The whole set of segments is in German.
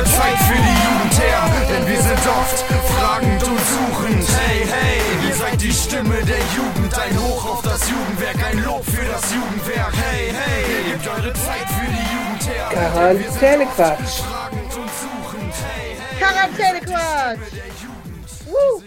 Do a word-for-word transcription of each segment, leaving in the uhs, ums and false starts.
Zeit für die Jugend her, denn wir sind oft fragend und suchend. Hey, hey, ihr seid die Stimme der Jugend, ein Hoch auf das Jugendwerk, ein Lob für das Jugendwerk. Hey, hey, ihr gebt eure Zeit für die Jugend her. Quarantänequatsch. Quarantänequatsch. Uh.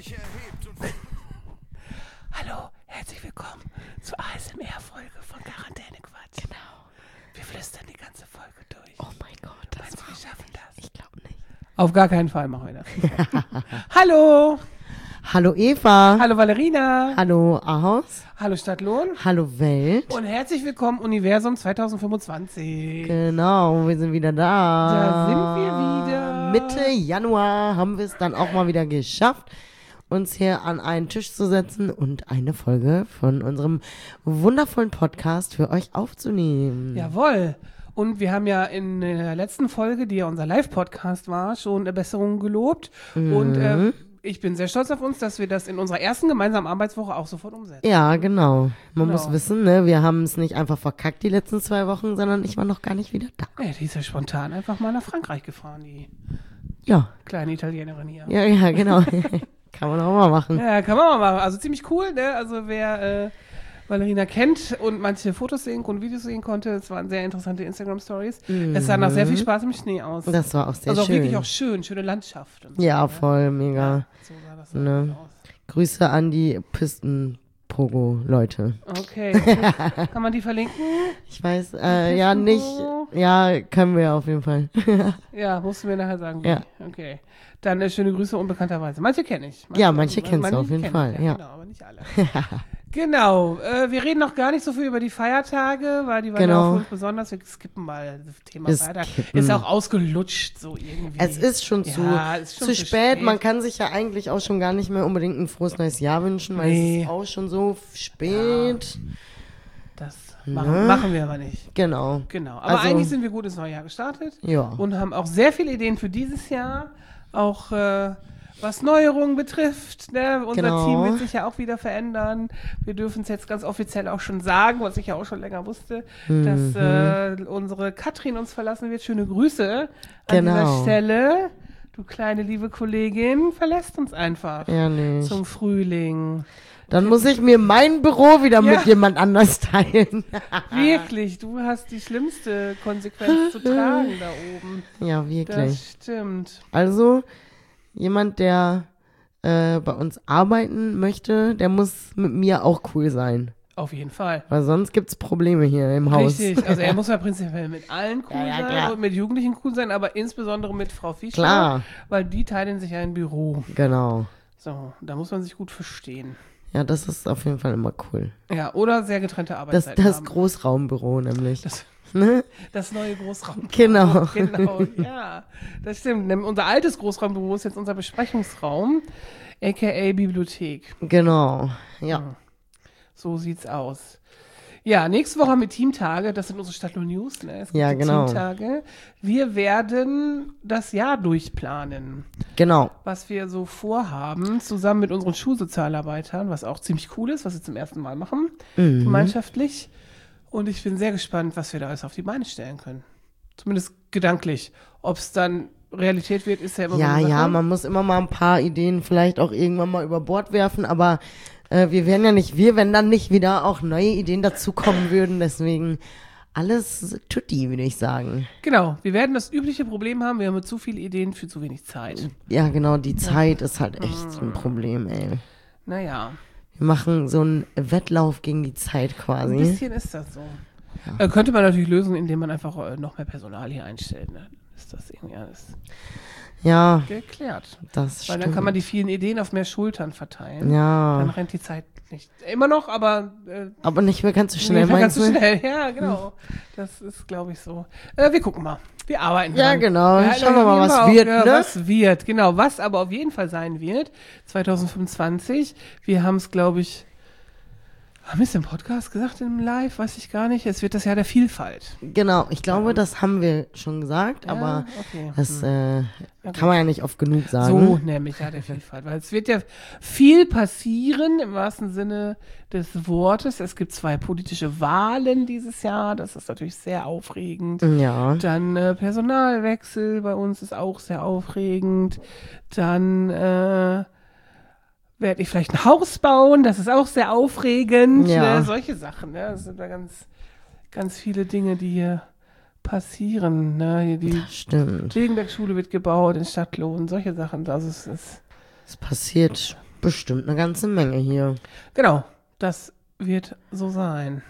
Hallo, herzlich willkommen zur A S M R-Folge von Quarantänequatsch. Genau. Wir flüstern die ganze Folge durch. Oh mein Gott, das Meinst du, wir schaffen das? Ich glaube nicht. Auf gar keinen Fall machen wir das. Hallo. Hallo Eva. Hallo Valerina. Hallo Ahaus. Hallo Stadtlohn. Hallo Welt. Und herzlich willkommen Universum zwanzig fünfundzwanzig. Genau, wir sind wieder da. Da sind wir wieder. Mitte Januar haben wir es dann auch mal wieder geschafft, uns hier an einen Tisch zu setzen und eine Folge von unserem wundervollen Podcast für euch aufzunehmen. Jawohl. Und wir haben ja in der letzten Folge, die ja unser Live-Podcast war, schon eine Besserung gelobt. Mhm. Und äh, ich bin sehr stolz auf uns, dass wir das in unserer ersten gemeinsamen Arbeitswoche auch sofort umsetzen. Ja, genau. Man Genau. muss wissen, ne, wir haben es nicht einfach verkackt die letzten zwei Wochen, sondern ich war noch gar nicht wieder da. Ja, die ist ja spontan einfach mal nach Frankreich gefahren, die Ja, kleine Italienerin hier. ja, ja, genau. Kann man auch mal machen. Ja, kann man mal machen. Also ziemlich cool, ne? Also wer äh, Valerina kennt und manche Fotos sehen und Videos sehen konnte, es waren sehr interessante Instagram-Stories. Mhm. Es sah nach sehr viel Spaß im Schnee aus. Das war auch sehr also auch schön. wirklich auch schön, schöne Landschaft. Und so, Ja, ne? voll, mega. Ja, so sah das Ne. auch aus. Grüße an die Pisten-Pogo-Leute. Okay. Kann man die verlinken? Ich weiß, äh, ja, nicht. Ja, können wir auf jeden Fall. Ja, musst du mir nachher sagen. wie. Ja. Okay. Dann äh, schöne Grüße unbekannterweise. Manche kenne ich. Ja, manche kennst du auf jeden kenn Fall, ich, ja. Genau, aber nicht alle. Genau. Äh, wir reden noch gar nicht so viel über die Feiertage, weil die waren Genau. ja auch für uns besonders. Wir skippen mal das Thema Wir Feiertag. skippen. Ist auch ausgelutscht so irgendwie. Es ist schon zu, Ja, ist schon zu zu spät. spät. Man kann sich ja eigentlich auch schon gar nicht mehr unbedingt ein frohes neues Jahr wünschen, weil Nee. es ist auch schon so spät. Das machen, machen wir aber nicht. Genau. Genau. Aber Also- eigentlich sind wir gut ins neue Jahr gestartet. Ja. Und haben auch sehr viele Ideen für dieses Jahr. Auch äh, was Neuerungen betrifft. Ne? Unser Genau. Team wird sich ja auch wieder verändern. Wir dürfen es jetzt ganz offiziell auch schon sagen, was ich ja auch schon länger wusste, Mhm. dass äh, unsere Katrin uns verlassen wird. Schöne Grüße an Genau. dieser Stelle. Du kleine liebe Kollegin, verlässt uns einfach Ehrlich. zum Frühling. Dann muss ich mir mein Büro wieder Ja. mit jemand anders teilen. Wirklich, du hast die schlimmste Konsequenz zu tragen da oben. Ja, wirklich. Das stimmt. Also, jemand, der äh, bei uns arbeiten möchte, der muss mit mir auch cool sein. Auf jeden Fall. Weil sonst gibt's Probleme hier im Haus. Richtig, also er muss ja prinzipiell mit allen cool Ja, ja, sein klar. und mit Jugendlichen cool sein, aber insbesondere mit Frau Fischer, Klar. weil die teilen sich ein Büro. Genau. So, da muss man sich gut verstehen. Ja, das ist auf jeden Fall immer cool. Ja, oder sehr getrennte Das, Arbeitszeiten das haben. Großraumbüro nämlich. Das, Ne? das neue Großraumbüro. Genau. Genau, ja, das stimmt. Nämlich unser altes Großraumbüro ist jetzt unser Besprechungsraum, aka Bibliothek. Genau. Ja. So sieht's aus. Ja, nächste Woche haben wir Teamtage, das sind unsere Stadtlohn News, ne? Es gibt Ja, die genau. Teamtage. Wir werden das Jahr durchplanen, Genau. was wir so vorhaben, zusammen mit unseren Schulsozialarbeitern, was auch ziemlich cool ist, was wir zum ersten Mal machen, Mhm. gemeinschaftlich. Und ich bin sehr gespannt, was wir da alles auf die Beine stellen können. Zumindest gedanklich. Ob es dann Realität wird, ist ja immer Ja, so eine ja, Sache. man muss immer mal ein paar Ideen vielleicht auch irgendwann mal über Bord werfen, aber äh, wir wären ja nicht wir, wenn dann nicht wieder auch neue Ideen dazukommen würden. Deswegen alles tutti, würde ich sagen. Genau, wir werden das übliche Problem haben, wir haben zu viele Ideen für zu wenig Zeit. Ja, genau, die Zeit ist halt echt ein Problem, ey. Naja, Wir machen so einen Wettlauf gegen die Zeit ein quasi. bisschen ist das so. Äh, könnte man natürlich lösen, indem man einfach äh, noch mehr Personal hier einstellt. Ne? Ist das irgendwie alles Ja, geklärt. das Weil stimmt. dann kann man die vielen Ideen auf mehr Schultern verteilen. Dann ja, rennt die Zeit nicht. Immer noch, aber äh, aber nicht mehr ganz so schnell, nicht mehr ganz meinst so du? schnell. Ja, genau. Das ist, glaube ich, so. Äh, wir gucken mal. Wir arbeiten Ja, dran. genau. Ja, Schauen wir mal, auf jeden was Fall wird, auch, ja, ne? Was wird, genau. Was aber auf jeden Fall sein wird, zwanzig fünfundzwanzig. Wir haben es, glaube ich, Haben wir es im Podcast gesagt, im Live? Weiß ich gar nicht. Es wird das Jahr der Vielfalt. Genau, ich glaube, das haben wir schon gesagt, Ja, aber okay. das Hm. äh, Ja, kann man ja nicht oft genug sagen. So nämlich, ja, der Vielfalt. Weil es wird ja viel passieren im wahrsten Sinne des Wortes. Es gibt zwei politische Wahlen dieses Jahr. Das ist natürlich sehr aufregend. Ja, Dann äh, Personalwechsel bei uns ist auch sehr aufregend. Dann äh, werde ich vielleicht ein Haus bauen. Das ist auch sehr aufregend. Ja. Ne? Solche Sachen. Ne? Das sind da ganz, ganz viele Dinge, die hier passieren. Ne? Hier die stimmt. Degenberg-Schule wird gebaut in Stadtlohn. Solche Sachen. Also es ist, Es passiert bestimmt eine ganze Menge hier. genau, das wird so sein.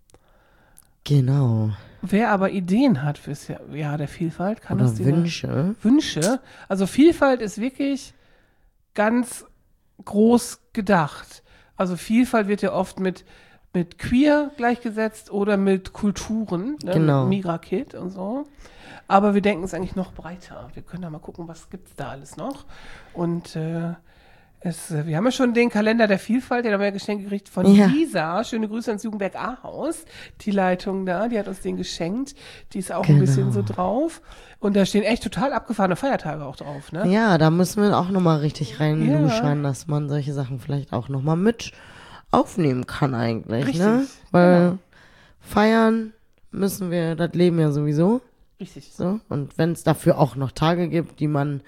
Genau. Wer aber Ideen hat fürs Jahr, Jahr der Vielfalt, kann Oder das dir Wünsche. Wünsche. Also Vielfalt ist wirklich ganz groß gedacht. Also Vielfalt wird ja oft mit, mit queer gleichgesetzt oder mit Kulturen, ne? Genau. Mit Migrakid und so. Aber wir denken es eigentlich noch breiter. Wir können da mal gucken, was gibt's da alles noch. Und äh, es, wir haben ja schon den Kalender der Vielfalt, den haben wir ja geschenkt gekriegt von Ja. Lisa. Schöne Grüße ans Jugendwerk Ahaus. Die Leitung da, die hat uns den geschenkt. Die ist auch Genau. ein bisschen so drauf. Und da stehen echt total abgefahrene Feiertage auch drauf, ne? Ja, da müssen wir auch nochmal richtig rein Ja. dass man solche Sachen vielleicht auch nochmal mit aufnehmen kann eigentlich, Richtig, ne? Weil genau. feiern müssen wir das Leben ja sowieso. Richtig. So. Und wenn es dafür auch noch Tage gibt, die man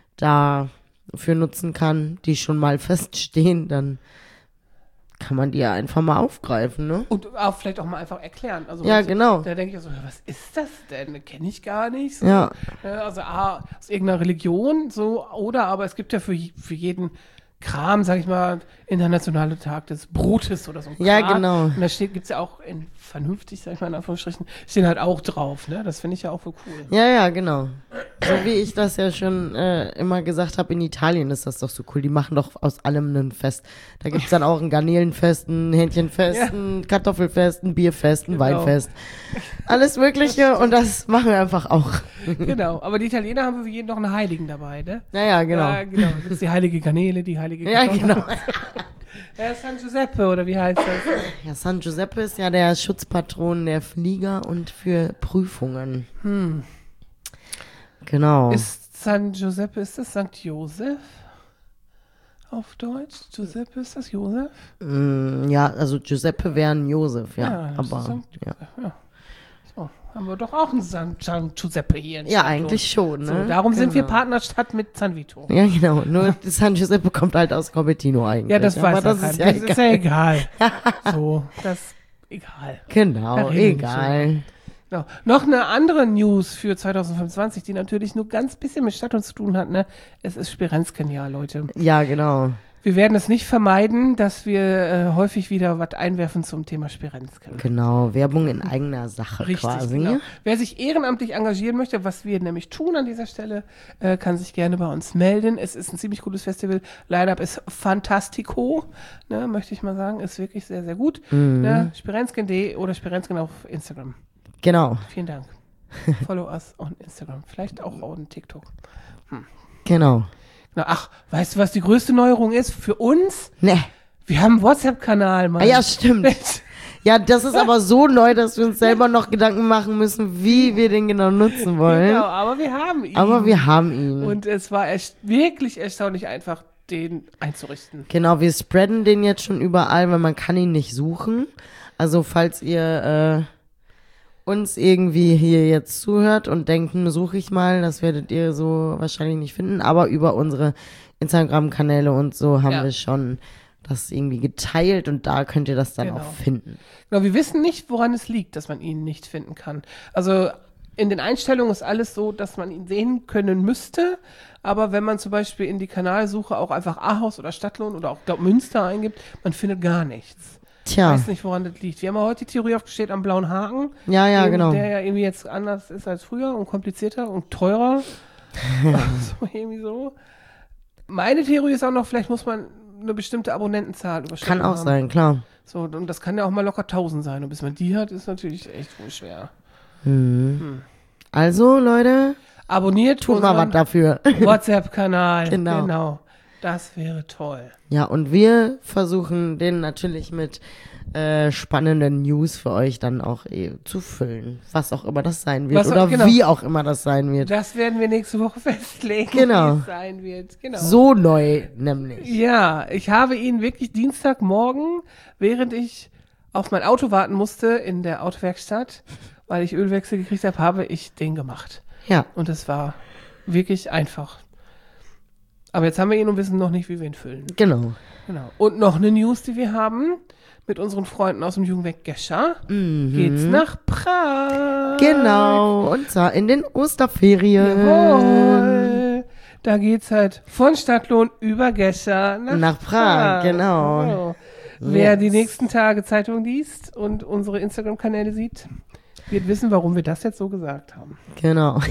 dafür nutzen kann, die schon mal feststehen, dann kann man die ja einfach mal aufgreifen, ne? Und auch vielleicht auch mal einfach erklären. Also Ja, also, genau. Da denke ich so, was ist das denn? Kenne ich gar nicht. So. Ja. Äh, Also A, aus irgendeiner Religion, so, oder aber es gibt ja für, je- für jeden Kram, sag ich mal, internationale Tag des Brotes oder so. ein Ja, Kram. genau. Und da steht, gibt's ja auch in vernünftig, sag ich mal, in Anführungsstrichen, stehen halt auch drauf, ne? Das finde ich ja auch voll cool. Ja, ja, genau. So wie ich das ja schon äh, immer gesagt habe, in Italien ist das doch so cool. Die machen doch aus allem ein Fest. Da gibt's dann auch ein Garnelenfest, ein Hähnchenfest, Ja. ein Kartoffelfest, ein Bierfest, ein Genau. Weinfest. Alles Mögliche und das machen wir einfach auch. Genau. Aber die Italiener haben für jeden noch einen Heiligen dabei, ne? Ja, ja, genau. Ja, genau. Da gibt's die heilige Garnele, die heilige Ja, Kartoffel. genau. Ja, San Giuseppe, oder wie heißt das? Ja, San Giuseppe ist ja der Schutzpatron der Flieger und für Prüfungen. Hm. Genau. Ist San Giuseppe, ist das Sankt Josef? Auf Deutsch? Giuseppe, ist das Josef? Mm, ja, also Giuseppe wäre ein Josef, ja. Ja, das ist aber Sankt ja. Ja. So, haben wir doch auch einen San, San Giuseppe hier in ja, Stadtlohn. eigentlich schon, ne? So, darum sind wir Genau. Partnerstadt mit San Vito. Ja, genau. Nur San Giuseppe kommt halt aus Corbettino eigentlich. Ja, das aber weiß das er ist keiner. ja Das ist ja egal. so, das egal. Genau, Da reden wir egal. Genau. Noch eine andere News für zwanzig fünfundzwanzig, die natürlich nur ganz bisschen mit Stadt zu tun hat, ne? Es ist Spirenzken-Jahr, Leute. Ja, genau. Wir werden es nicht vermeiden, dass wir äh, häufig wieder was einwerfen zum Thema Spirenzken. Genau, Werbung in eigener Sache Richtig, quasi. genau. Wer sich ehrenamtlich engagieren möchte, was wir nämlich tun an dieser Stelle, äh, kann sich gerne bei uns melden. Es ist ein ziemlich cooles Festival. Line-Up ist fantastico, ne, möchte ich mal sagen. Ist wirklich sehr, sehr gut. Mhm. Ne, Spirenzken punkt de oder Spirenzken auf Instagram. Genau, Vielen Dank. Follow us on Instagram. Vielleicht auch on TikTok. genau. Na, ach, weißt du, was die größte Neuerung ist für uns? Ne. Wir haben einen WhatsApp-Kanal, Mann. Ah, ja, stimmt. Ja, das ist aber so neu, dass wir uns selber noch Gedanken machen müssen, wie wir den genau nutzen wollen. Genau, aber wir haben ihn. Aber wir haben ihn. Und es war echt wirklich erstaunlich einfach, den einzurichten. Genau, wir spreaden den jetzt schon überall, weil man kann ihn nicht suchen. Also falls ihr äh, uns irgendwie hier jetzt zuhört und denkt, hm, suche ich mal, das werdet ihr so wahrscheinlich nicht finden. Aber über unsere Instagram-Kanäle und so haben Ja. wir schon das irgendwie geteilt und da könnt ihr das dann Genau. auch finden. Genau, wir wissen nicht, woran es liegt, dass man ihn nicht finden kann. Also in den Einstellungen ist alles so, dass man ihn sehen können müsste. Aber wenn man zum Beispiel in die Kanalsuche auch einfach Ahaus oder Stadtlohn oder auch glaub, Münster eingibt, man findet gar nichts. Ich Tja, weiß nicht, woran das liegt. Wir haben ja heute die Theorie aufgestellt am blauen Haken. ja, ja, Eben, genau. Der ja irgendwie jetzt anders ist als früher und komplizierter und teurer. so irgendwie so. Meine Theorie ist auch noch, vielleicht muss man eine bestimmte Abonnentenzahl überschreiten. Kann auch haben. sein, klar. So, und das kann ja auch mal locker tausend sein. Und bis man die hat, ist natürlich echt wohl schwer. Mhm. Also, Leute, Abonniert tut mal was unseren dafür. WhatsApp-Kanal. Genau. genau. Das wäre toll. Ja, und wir versuchen den natürlich mit äh, spannenden News für euch dann auch eh zu füllen. Was auch immer das sein wird. Was auch- oder genau. wie auch immer das sein wird. Das werden wir nächste Woche festlegen, Genau. wie es sein wird. Genau. So neu nämlich. Ja, ich habe ihn wirklich Dienstagmorgen, während ich auf mein Auto warten musste in der Autowerkstatt, weil ich Ölwechsel gekriegt habe, habe ich den gemacht. Ja, Und es war wirklich einfach. Aber jetzt haben wir ihn und wissen noch nicht, wie wir ihn füllen. genau. Genau. Und noch eine News, die wir haben. Mit unseren Freunden aus dem Jugendwerk Gescher Mhm. geht's nach Prag. Genau, und zwar in den Osterferien. Jawohl. Da geht's halt von Stadtlohn über Gescher nach, Nach Prag, genau. Wer Yes. die nächsten Tage Zeitung liest und unsere Instagram-Kanäle sieht, wird wissen, warum wir das jetzt so gesagt haben. Genau.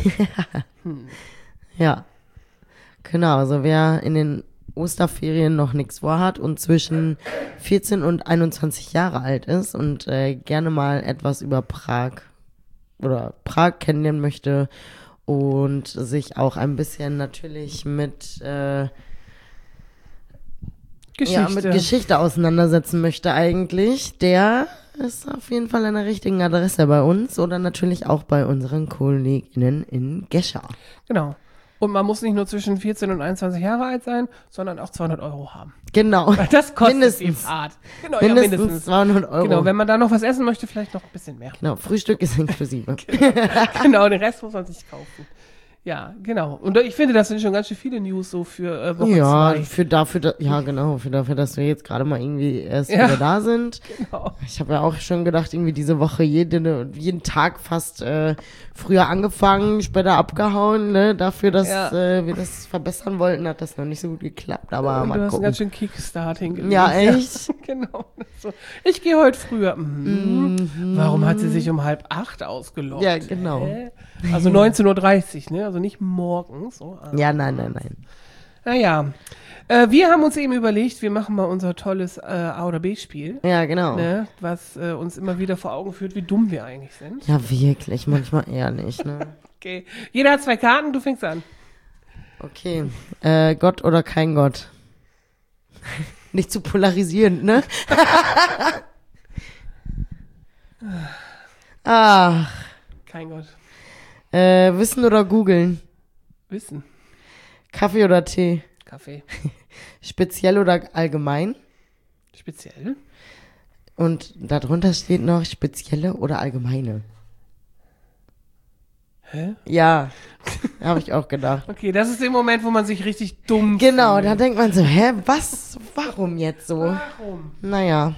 Ja. Genau, also wer in den Osterferien noch nichts vorhat und zwischen vierzehn und einundzwanzig Jahre alt ist und äh, gerne mal etwas über Prag oder Prag kennenlernen möchte und sich auch ein bisschen natürlich mit, äh, Geschichte. ja, mit Geschichte auseinandersetzen möchte eigentlich, der ist auf jeden Fall an der richtigen Adresse bei uns oder natürlich auch bei unseren KollegInnen in Gescher. Genau. Und man muss nicht nur zwischen vierzehn und einundzwanzig Jahre alt sein, sondern auch zweihundert Euro haben. Genau. Weil das kostet Mindestens. die Fahrt. Genau, Mindestens, ja, mindestens. zweihundert Euro. Genau, wenn man da noch was essen möchte, vielleicht noch ein bisschen mehr. Genau, Frühstück ist inklusive. Genau, den Rest muss man sich kaufen. Ja, genau. Und ich finde, das sind schon ganz schön viele News so für äh, Woche Ja, zwei. für dafür, da, ja genau, für dafür, dass wir jetzt gerade mal irgendwie erst Ja. wieder da sind. Genau. Ich habe ja auch schon gedacht, irgendwie diese Woche jede, jeden Tag fast äh, früher angefangen, später abgehauen, ne? Dafür, dass Ja. äh, wir das verbessern wollten, hat das noch nicht so gut geklappt. Aber Und mal du hast einen gucken. ganz schön Kickstart hingelegt. Ja, echt? genau. So. Ich gehe heute früher. Mhm. Warum hat sie sich um halb acht ausgeloggt? Ja, genau. Hä? Also neunzehn Uhr dreißig, ne? Also nicht morgens. So. Also, Ja, nein, nein, nein. Naja. Äh, wir haben uns eben überlegt, wir machen mal unser tolles äh, A oder B-Spiel, Ja, genau. ne? Was äh, uns immer wieder vor Augen führt, wie dumm wir eigentlich sind. Ja, wirklich, manchmal eher nicht, ne? Okay. Jeder hat zwei Karten, du fängst an. Okay. Äh, Gott oder kein Gott? Nicht zu polarisierend, ne? Ach. Kein Gott. Äh, Wissen oder googeln? Wissen. Kaffee oder Tee? Kaffee. Speziell oder allgemein? Speziell. Und darunter steht noch spezielle oder allgemeine. Hä? Ja, habe ich auch gedacht. Okay, das ist der Moment, wo man sich richtig dumm Genau, fühlt. da denkt man so, hä, was, warum jetzt so? Warum? Naja,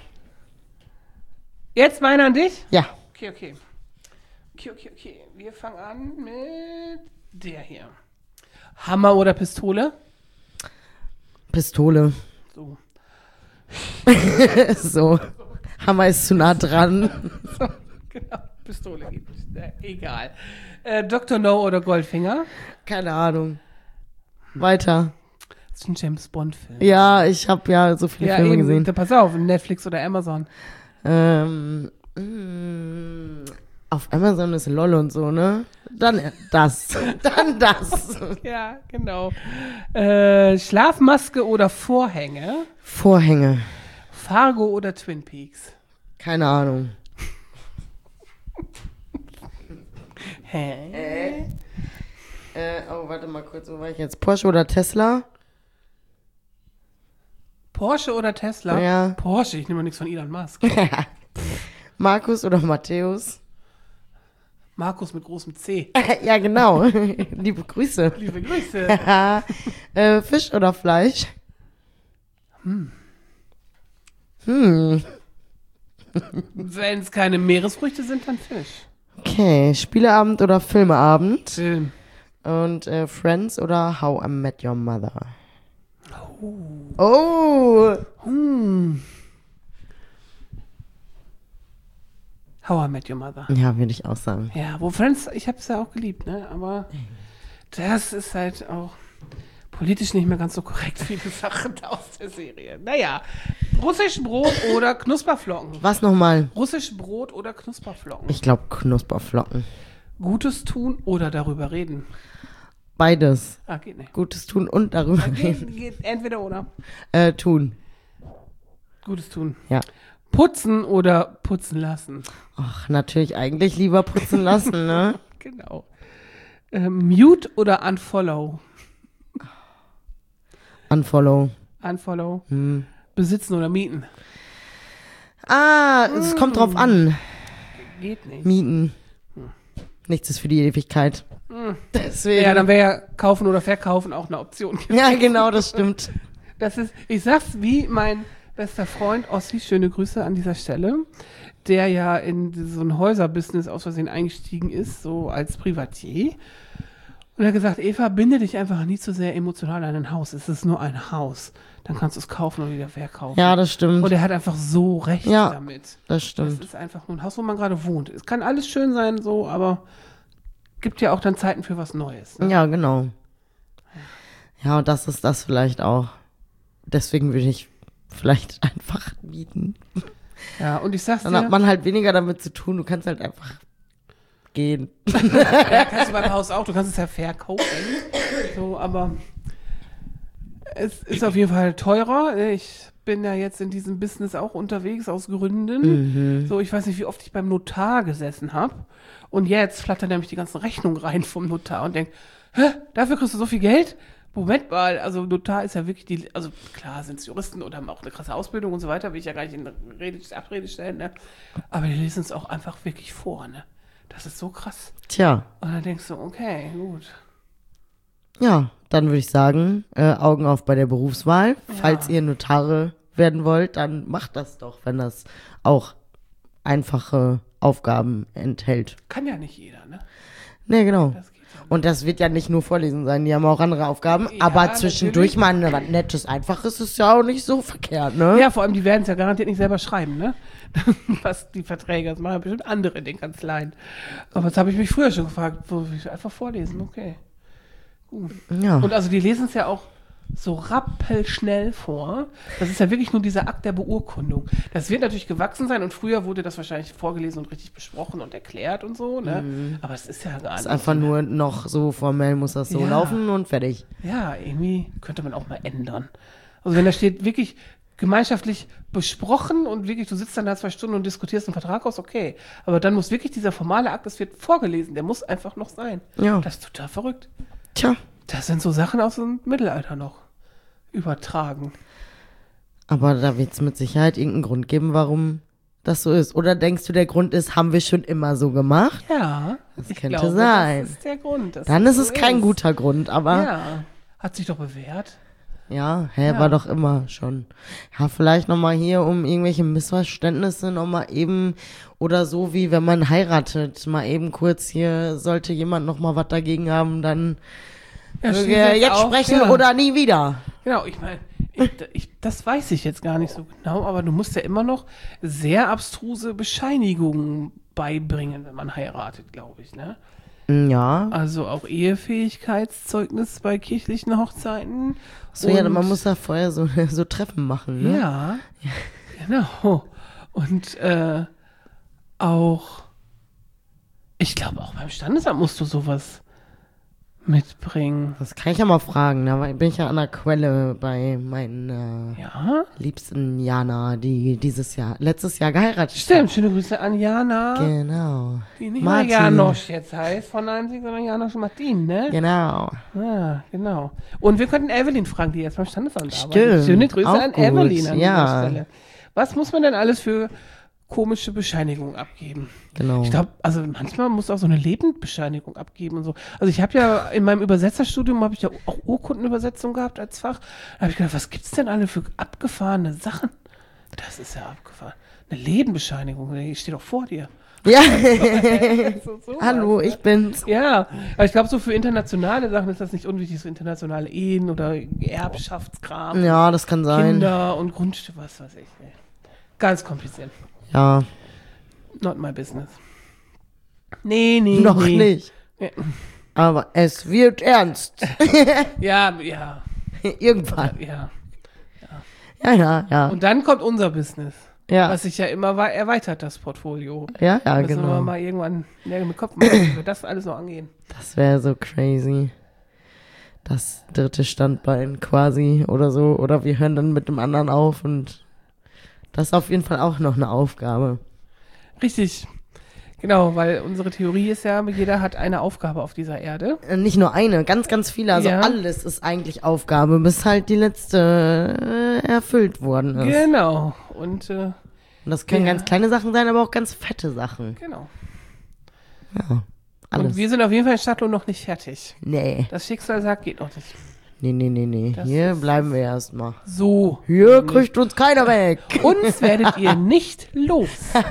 Jetzt meiner an dich? ja, Okay, okay. Okay, okay, okay. Wir fangen an mit der hier. Hammer oder Pistole? Pistole. So. So, Hammer ist zu nah dran. so genau. Pistole gibt es. Äh, egal. Äh, Doktor No oder Goldfinger? Keine Ahnung. Weiter. Das ist ein James Bond-Film. Ja, ich habe ja so viele Ja, Filme eben. gesehen. Da, pass auf, Netflix oder Amazon. Ähm, mm, auf Amazon ist LOL und so, ne? Dann das. Dann das. Ja, genau. Äh, Schlafmaske oder Vorhänge? Vorhänge. Fargo oder Twin Peaks? Keine Ahnung. Hä? Äh, oh, warte mal kurz, wo war ich jetzt? Porsche oder Tesla? Porsche oder Tesla? Ja. Porsche, ich nehme mal nichts von Elon Musk. Markus oder Matthäus? Markus mit großem C. Ja, genau. Liebe Grüße. Liebe Grüße. äh, Fisch oder Fleisch? Hm. Hm. Wenn es keine Meeresfrüchte sind, dann Fisch. Okay, Spieleabend oder Filmeabend? Film. Und äh, Friends oder How I Met Your Mother? Oh. Oh. Hm. How I Met Your Mother. Ja, würde ich auch sagen. Ja, wo Friends, ich habe es ja auch geliebt, ne? Aber das ist halt auch politisch nicht mehr ganz so korrekt, viele Sachen aus der Serie. Naja, russisch Brot oder Knusperflocken? Was nochmal? Russisch Brot oder Knusperflocken? Ich glaube Knusperflocken. Gutes tun oder darüber reden? Beides. Ah, geht nicht. Gutes tun und darüber Geht, reden. geht entweder oder. Äh, tun. Gutes tun. Ja. Putzen oder putzen lassen. Ach, natürlich eigentlich lieber putzen lassen, ne? Genau. Ähm, mute oder unfollow? Unfollow. Unfollow. Hm. Besitzen oder mieten? Ah, es kommt drauf an. Geht nicht. Mieten. Nichts ist für die Ewigkeit. Deswegen. Ja, dann wäre ja kaufen oder verkaufen auch eine Option. Ja, genau, das stimmt. Das ist, ich sag's wie mein bester Freund Ossi, schöne Grüße an dieser Stelle, der ja in so ein Häuserbusiness aus Versehen eingestiegen ist, so als Privatier. Und er hat gesagt, Eva, binde dich einfach nie zu sehr emotional an ein Haus. Es ist nur ein Haus. Dann kannst du es kaufen oder wieder verkaufen. Ja, das stimmt. Und er hat einfach so recht Ja, damit. Das Das stimmt. ist einfach nur ein Haus, wo man gerade wohnt. Es kann alles schön sein, so, aber gibt ja auch dann Zeiten für was Neues. Ne? Ja, genau. Ja, und das ist das vielleicht auch. Deswegen würde ich vielleicht einfach mieten. Ja, und ich sag's Dann dir, hat man halt weniger damit zu tun. Du kannst halt einfach gehen. ja, kannst du beim Haus auch, du kannst es ja verkaufen. So, aber es ist auf jeden Fall teurer. Ich bin ja jetzt in diesem Business auch unterwegs aus Gründen. So, ich weiß nicht, wie oft ich beim Notar gesessen habe. Und jetzt flattern nämlich die ganzen Rechnungen rein vom Notar und denk, hä, dafür kriegst du so viel Geld? Moment mal, also Notar ist ja wirklich die, also klar sind es Juristen oder haben auch eine krasse Ausbildung und so weiter, will ich ja gar nicht in Rede, Abrede stellen, ne? Aber die lesen es auch einfach wirklich vor, ne? Das ist so krass. Tja, Und dann denkst du, okay, gut. ja, dann würde ich sagen, äh, Augen auf bei der Berufswahl. Falls ihr Notare werden wollt, dann macht das doch, wenn das auch einfache Aufgaben enthält. Kann ja nicht jeder, ne? Ne, genau. Das geht ja nicht. Und das wird ja nicht nur Vorlesen sein, die haben auch andere Aufgaben. Ja, aber zwischendurch natürlich. mal ein nettes, einfaches ist ja auch nicht so verkehrt, ne? Ja, vor allem, die werden es ja garantiert nicht selber schreiben, ne? Was die Verträge, das machen bestimmt andere in den Kanzleien. Aber das habe ich mich früher schon gefragt, wo ich einfach vorlesen, okay. Gut. Ja. Und also die lesen es ja auch so rappelschnell vor. Das ist ja wirklich nur dieser Akt der Beurkundung. Das wird natürlich gewachsen sein und früher wurde das wahrscheinlich vorgelesen und richtig besprochen und erklärt und so, ne? Aber es ist ja gar ist nicht. einfach nur noch so formell muss das so Ja. laufen und fertig. Ja, irgendwie könnte man auch mal ändern. Also wenn da steht wirklich gemeinschaftlich besprochen und wirklich, du sitzt dann da zwei Stunden und diskutierst einen Vertrag aus, okay. Aber dann muss wirklich dieser formale Akt, das wird vorgelesen, der muss einfach noch sein. Ja. Das ist total verrückt. Tja. Das sind so Sachen aus dem Mittelalter noch übertragen. Aber da wird es mit Sicherheit irgendeinen Grund geben, warum das so ist. Oder denkst du, der Grund ist, haben wir schon immer so gemacht? Ja, Das ich könnte glaube, sein. das ist der Grund. dass Dann das ist so es kein guter Grund, aber ja, Ja, hat sich doch bewährt. hä, Ja. war doch immer schon. Ja, vielleicht nochmal hier, um irgendwelche Missverständnisse nochmal eben, oder so wie wenn man heiratet, mal eben kurz hier, sollte jemand nochmal was dagegen haben, dann Ja, äh, steht jetzt, auch, sprechen ja. oder nie wieder. Genau, ich meine, ich, ich, das weiß ich jetzt gar nicht so genau, aber du musst ja immer noch sehr abstruse Bescheinigungen beibringen, wenn man heiratet, glaube ich, ne? Ja. Also auch Ehefähigkeitszeugnis bei kirchlichen Hochzeiten. So, ja, Und- man muss da vorher so, so Treffen machen, ne? Ja, genau. Und äh, auch, ich glaube, auch beim Standesamt musst du sowas mitbringen. Das kann ich ja mal fragen, da bin ich ja an der Quelle bei meinen äh, Ja, liebsten Jana, die dieses Jahr, letztes Jahr geheiratet stimmt. Schöne Grüße an Jana, hat. Genau. die nicht Martin. mehr Janosch jetzt heißt, von einem Sieg, sondern Janosch Martin, ne? Genau. Ja, genau. Und wir könnten Evelyn fragen, die jetzt beim Standesamt Stimmt, arbeitet. Schöne Grüße auch an gut, Evelyn an ja. dieser Stelle. Was muss man denn alles für komische Bescheinigungen abgeben? Genau. Ich glaube, also manchmal muss auch so eine Lebendbescheinigung abgeben und so. Also ich habe ja in meinem Übersetzerstudium habe ich ja auch Urkundenübersetzung gehabt als Fach. Da habe ich gedacht, was gibt's denn alle für abgefahrene Sachen? Das ist ja abgefahren. Eine Lebenbescheinigung, die steht doch vor dir. Ja. So, sowas, Hallo, ne? ich bin's. Ja, aber ich glaube, so für internationale Sachen ist das nicht unwichtig, so internationale Ehen oder Erbschaftskram, Ja, das kann sein. Kinder und Grundstücke, was weiß ich. ey. Ganz kompliziert. Ja, Not my business. Nee, nee, noch nee. nicht. Ja. Aber es wird ernst. Ja, ja, Irgendwann. ja. Ja, ja, ja. Und dann kommt unser Business, Ja, was sich ja immer wa- erweitert, das Portfolio. ja, ja, Müssen wir genau. mal irgendwann Nägel mit Kopf machen, wie wir das alles noch angehen. Das wäre so crazy. das dritte Standbein quasi oder so. Oder wir hören dann mit dem anderen auf und das ist auf jeden Fall auch noch eine Aufgabe. Richtig. Genau, weil unsere Theorie ist ja, jeder hat eine Aufgabe auf dieser Erde. Äh, Nicht nur eine, ganz, ganz viele. Also Ja. alles ist eigentlich Aufgabe, bis halt die letzte äh, erfüllt worden ist. Genau. Und äh, Und das können Ja. ganz kleine Sachen sein, aber auch ganz fette Sachen. genau. Ja, alles. Und wir sind auf jeden Fall in Stadtlohn noch nicht fertig. Nee, Das Schicksal sagt, geht noch nicht. nee, nee, nee, nee. Das Hier ist- bleiben wir erstmal. So. Hier kriegt uns keiner weg. Uns werdet ihr nicht los.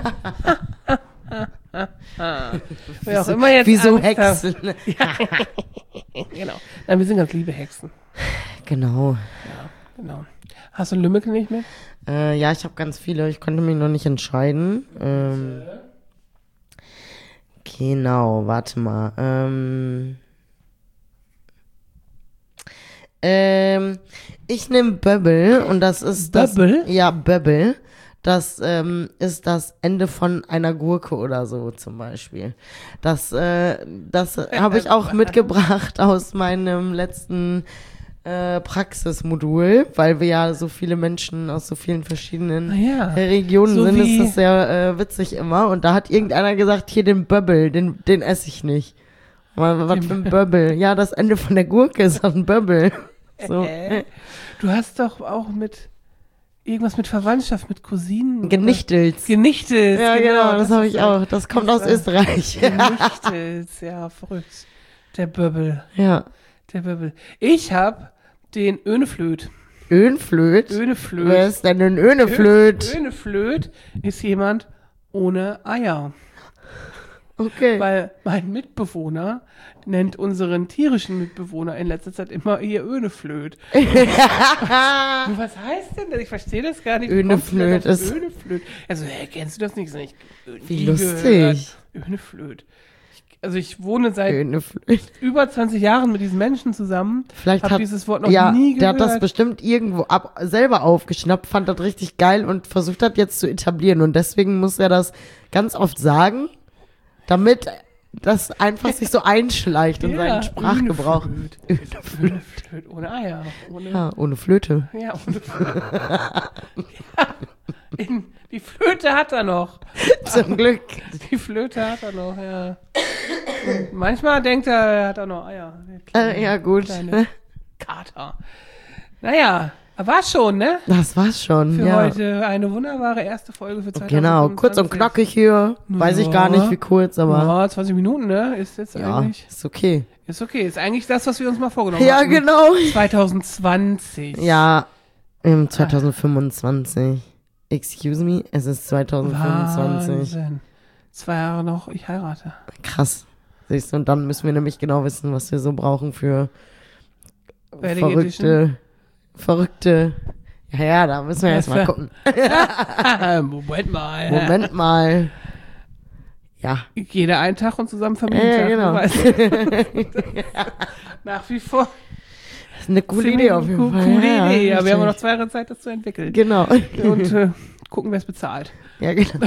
Wer auch immer jetzt Wie so Angst hat. Hexen. Genau. Nein, wir sind ganz liebe Hexen. Genau. Genau. Hast du ein Lümmel nicht mit? Äh, ja, ich habe ganz viele. Ich konnte mich noch nicht entscheiden. Ähm, genau, warte mal. Ähm, ähm, ich nehme Bubble und das ist das. Bubble? Ja, Bubble. Das ähm, ist das Ende von einer Gurke oder so zum Beispiel. Das, äh, das habe ich auch mitgebracht aus meinem letzten äh, Praxismodul, weil wir ja so viele Menschen aus so vielen verschiedenen Ah ja. Regionen So sind, wie- ist das sehr äh, witzig immer. Und da hat irgendeiner gesagt, hier den Bubble, den, den esse ich nicht. Was was Den für ein Bubble? Ja, das Ende von der Gurke ist doch ein Bubble. So. Äh, du hast doch auch mit irgendwas mit Verwandtschaft, mit Cousinen. oder- Genichtels. Genichtels. Ja, genau, das, habe ist ich ja- auch. Das kommt das aus war- Österreich. Genichtels, ja, verrückt. Der Böbbel, Ja. der Böbbel. Ich habe den Öneflöt. Öhnflöt? Öneflöt. Wer ist denn ein Öhneflöt? Öneflöt ist jemand ohne Eier. Okay. Weil mein Mitbewohner nennt unseren tierischen Mitbewohner in letzter Zeit immer ihr Öneflöt. Du, was heißt denn das? Ich verstehe das gar nicht. Wie kommst du denn Öneflöt auf ist- Öneflöt. Also, hä, kennst du das nicht? Sag ich, Wie nie lustig. gehört. Öneflöt. Ich, also ich wohne seit Öhneflöt. über zwanzig Jahren mit diesen Menschen zusammen. Vielleicht Hab hat dieses Wort noch ja, nie der gehört. hat das bestimmt irgendwo ab, selber aufgeschnappt, fand das richtig geil und versucht hat jetzt zu etablieren. Und deswegen muss er das ganz oft sagen, damit das einfach sich so einschleicht in seinen Sprachgebrauch. Öneflöt. Öneflöt. Öneflöt. Ohne Eier. Ohne, Ja, ohne Flöte. Ja, ohne Flöte. ja, in, die Flöte hat er noch. Zum Glück. Die Flöte hat er noch, ja. Und manchmal denkt er, er hat auch noch Eier. Äh, ja, gut. Kleine Kater. Naja, war schon, ne? Das war's schon, Für ja. heute eine wunderbare erste Folge für zwanzig Genau, fünfundzwanzig. kurz und knackig hier. Weiß ich gar nicht, wie kurz, aber Ja, zwanzig Minuten, ne? Ist jetzt ja, eigentlich. ist okay. Ist okay. Ist eigentlich das, was wir uns mal vorgenommen Ja, hatten. genau. zwanzig zwanzig. Ja, im zwanzig fünfundzwanzig. Excuse me, es ist zwanzig fünfundzwanzig. Wahnsinn. Zwei Jahre noch, ich heirate. Krass. Siehst du, und dann müssen wir nämlich genau wissen, was wir so brauchen für Wedding Edition. verrückte, verrückte. Ja, ja, da müssen wir Ja, erst mal für- gucken. Moment mal. Moment mal. Ja. Jeder einen Tag und zusammen Ja, Familientag. genau. du weißt. Nach wie vor. Das ist eine coole Ziemlich Idee auf jeden co- Fall. Coole ja, Idee. Ja, wir haben noch richtig. zwei Jahre Zeit, das zu entwickeln. Genau. Und äh, gucken, wer es bezahlt. Ja, genau.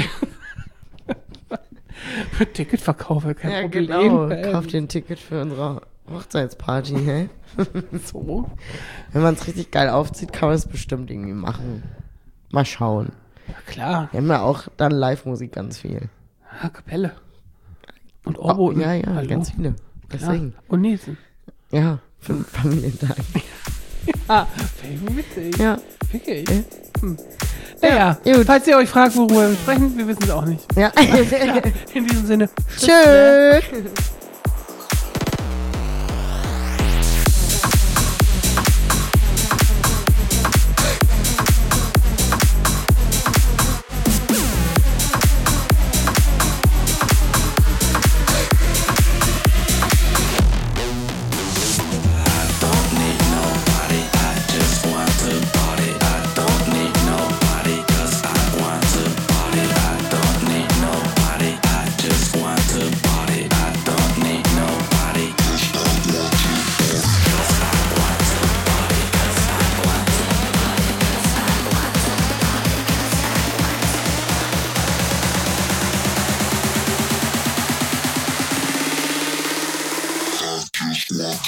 Für Ticketverkäufe, kein Ja, Problem. genau. Ähm, Kauft dir ein Ticket für unsere Hochzeitsparty, hä? So. Wenn man es richtig geil aufzieht, kann man es bestimmt irgendwie machen. Mal schauen. Ja, klar. Wir haben ja auch dann Live-Musik ganz viel. Ja, Kapelle. Und Orbo. Oh, ja, ja, Hallo. ganz viele. Deswegen. Ja. Und Nielsen. Ja, für den Familientag. Ah, finde ich witzig. Ja. Fickig. Hm. Naja, Ja, gut. falls ihr euch fragt, worüber wir sprechen, wir wissen es auch nicht. Ja. In diesem Sinne. Tschö.